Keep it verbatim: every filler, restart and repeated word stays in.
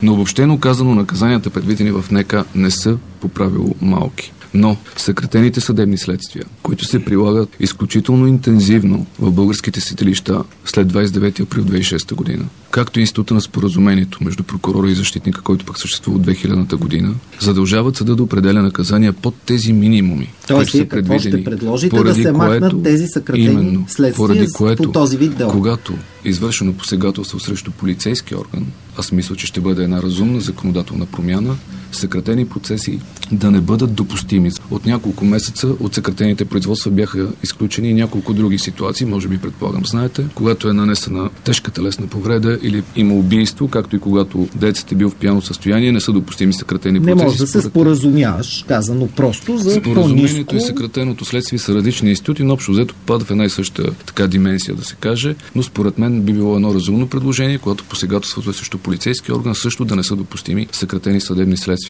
Но обобщено казано, наказанията, предвидени в НК, не са по правило малки. Но съкратените съдебни следствия, които се прилагат изключително интензивно в българските съдилища след двадесет и девети април две хиляди и шеста година, както и института на споразумението между прокурора и защитника, който пък съществува от две хилядната година, задължават съда да определя наказания под тези минимуми, Тоест, които са предвидени. Какво ще предложите да се махнат което, тези съкратени именно, следствия поради което, по този вид дела? Когато извършено посегателство срещу полицейски орган, аз мисля, че ще бъде една разумна законодателна промяна, съкратени процеси да не бъдат допустими. От няколко месеца от съкратените производства бяха изключени и няколко други ситуации, може би предполагам знаете, когато е нанесена тежка телесна повреда или има убийство, както и когато детето е бил в пияно състояние, не са допустими съкратени процеси. Не може да се споразумяваш, казано просто за по-ниско. Споразумението и съкратеното следствие са различни институти, но общо взето попада в една и съща така дименсия, да се каже, но според мен би било едно разумно предложение, когато посегателството е срещу полицейски орган, също да не са допустими съкратени съдебни следствия.